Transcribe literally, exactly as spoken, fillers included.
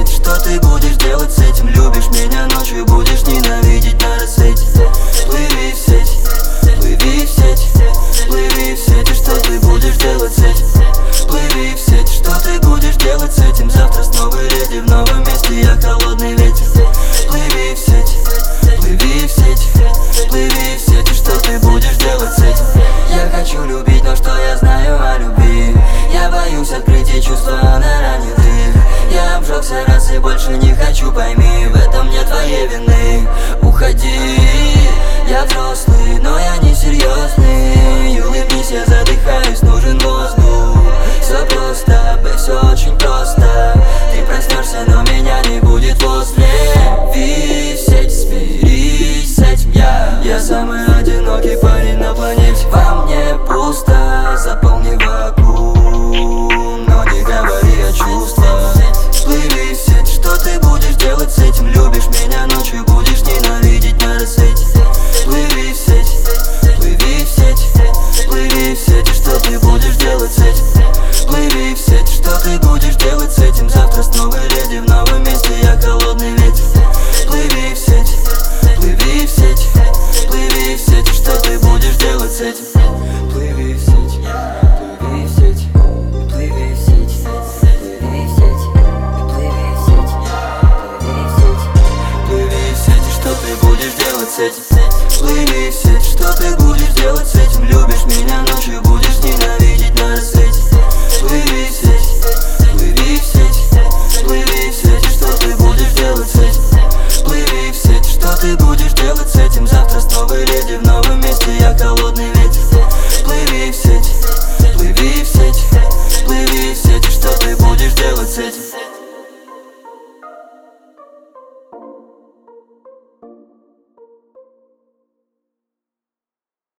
сеть, что ты будешь делать с этим? Любишь меня ночью, будешь ненавидеть на рассвете. Плыви в сеть, плыви в сеть, плыви в сеть, и что ты будешь делать с этим? Плыви в сеть, что ты будешь делать с этим? Завтра с новой леди в новом месте, я холодный ветер. Плыви в сеть, плыви в сеть, плыви в сеть, и что ты будешь делать с этим? Я хочу любить, но что я знаю о любви? Я боюсь открыть и чувства на ранит их. Я обжегся раз и больше не хочу, пойми, в этом нет твоей вины. Уходи, я взрослый, но я не серьезный. Улыбнись, я задыхаюсь, нужен воздух. Все просто, бэй, все очень просто. Ты проснешься, но меня не будет возле. Ви в сеть, смирись с этим, я Я самый одинокий парень на планете. Во мне пусто, заполни вакуум, но не говори о чувствах. Плыви в сеть, что ты будешь делать с этим? Любишь меня ночью, будешь ненавидеть на рассвете. Плыви в сеть, плыви в сеть, плыви в сеть, и что ты будешь делать с этим? Плыви в сеть, что ты будешь делать с этим? Завтра с новой леди в новом месте, я холодный ветер. Плыви в сеть, плыви в сеть, плыви в сеть, и что ты будешь делать с этим? Плыви в сеть, плыви в сеть, плыви в сеть, плыви в сеть, плыви в сеть, плыви в сеть, плыви в сеть, и что ты будешь делать с этим? Плыви в сеть, что ты будешь делать с этим? Любишь меня ночью, будешь ненавидеть на рассвете. Плыви в сеть, плыви в сеть, плыви в сеть, и что ты будешь делать с этим? Плыви в сеть, что ты будешь делать с этим? Завтра с новой леди в новом месте, я холодный ветер.